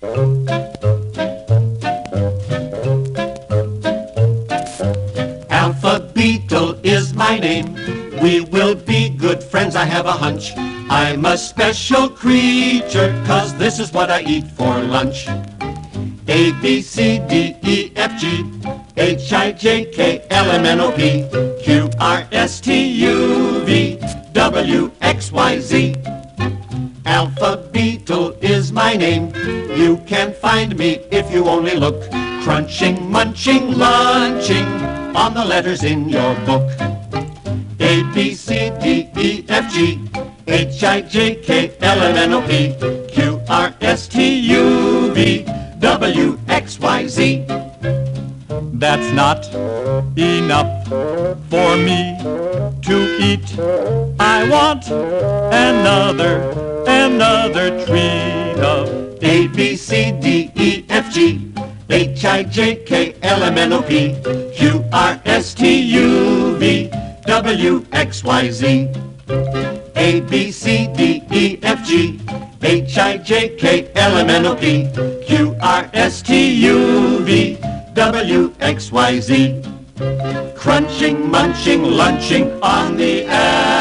Alpha Beetle is my name. We will be good friends, I have a hunch. I'm a special creature, 'cause this is what I eat for lunch. A, B, C, D, E, F, G, H, I, J, K, L, M, N, O, P, Q, R, S, T, U, V, W, X, Y, Z. Alpha Beetle is my name. You can find me if you only look. Crunching, munching, lunching on the letters in your book. A, B, C, D, E, F, G, H, I, J, K, L, M, N, O, P, Q, R, S, T, U, V, W, X, Y, Z. That's not enough for me to eat. I want another treat of A, B, C, D, E, F, G, H, I, J, K, L, M, N, O, P, Q, R, S, T, U, V, W, X, Y, Z. A, B, C, D, E, F, G, H, I, J, K, L, M, N, O, P, Q, R, S, T, U, V, W, X, Y, Z. Crunching, munching, lunching on the